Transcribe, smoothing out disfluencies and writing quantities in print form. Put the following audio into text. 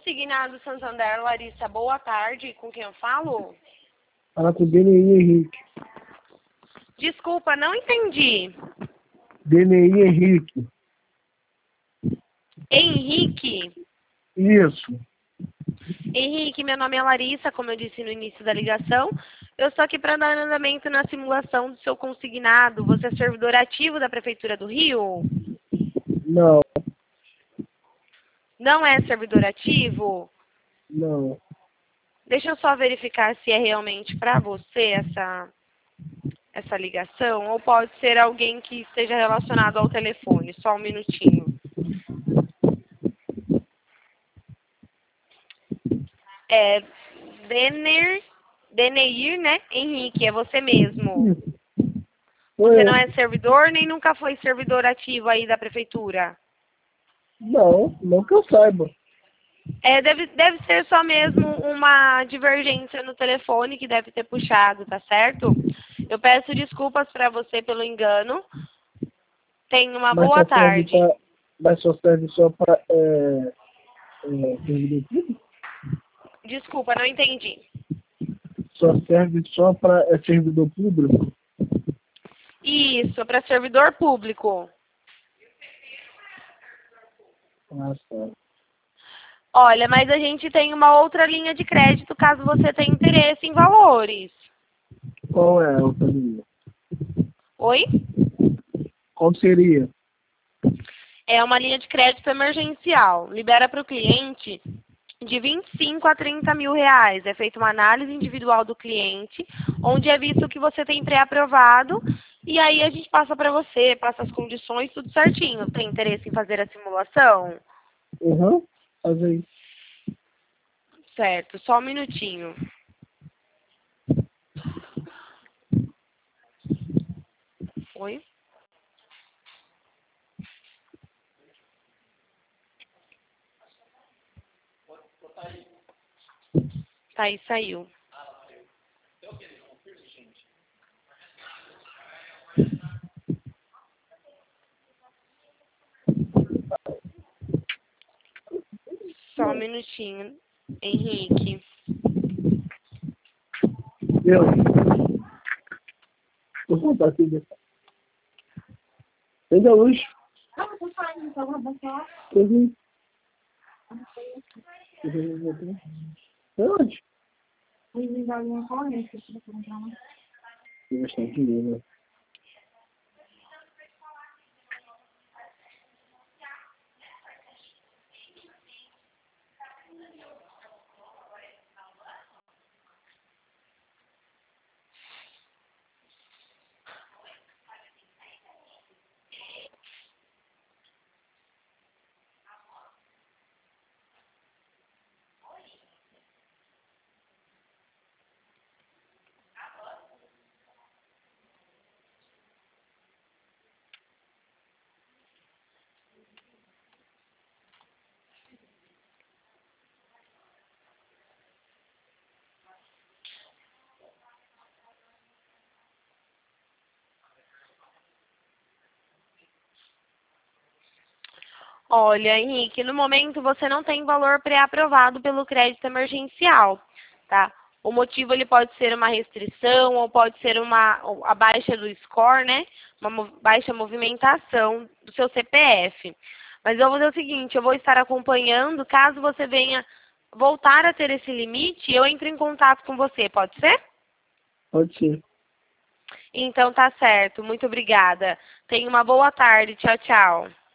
Consignado Santander, Larissa, boa tarde. Com quem eu falo? Fala com o DNI Henrique. Desculpa, não entendi. DNI Henrique. Henrique? Isso. Henrique, meu nome é Larissa, como eu disse no início da ligação. Eu estou aqui para dar andamento na simulação do seu consignado. Você é servidor ativo da Prefeitura do Rio? Não. Não é servidor ativo? Não. Deixa eu só verificar se é realmente para você essa ligação, ou pode ser alguém que esteja relacionado ao telefone. Só um minutinho. É Deneir, né? Henrique, é você mesmo. Você não é servidor, nem nunca foi servidor ativo aí da prefeitura? Não que eu saiba. Deve ser só mesmo uma divergência no telefone que deve ter puxado, tá certo? Eu peço desculpas para você pelo engano. Tenha uma boa tarde. Mas só serve só para servidor público? Desculpa, não entendi. Só serve só para servidor público? Isso, para servidor público. Ah, tá. Olha, mas a gente tem uma outra linha de crédito caso você tenha interesse em valores. Qual é a outra linha? Oi? Qual seria? É uma linha de crédito emergencial. Libera para o cliente de 25 a 30 mil reais. É feita uma análise individual do cliente, onde é visto que você tem pré-aprovado, e aí a gente passa para você, passa as condições, tudo certinho. Tem interesse em fazer a simulação? Faz aí. Certo, só um minutinho. Oi? Tá aí, saiu. Só um minutinho, Henrique. Eu. Vou contar aqui. Liga a luz. Onde? Tem bastante dinheiro. Olha, Henrique, no momento você não tem valor pré-aprovado pelo crédito emergencial, tá? O motivo ele pode ser uma restrição ou pode ser a baixa do score, né? Uma baixa movimentação do seu CPF. Mas eu vou dizer o seguinte, eu vou estar acompanhando, caso você venha voltar a ter esse limite, eu entro em contato com você, pode ser? Pode ser. Então tá certo, muito obrigada. Tenha uma boa tarde, tchau, tchau.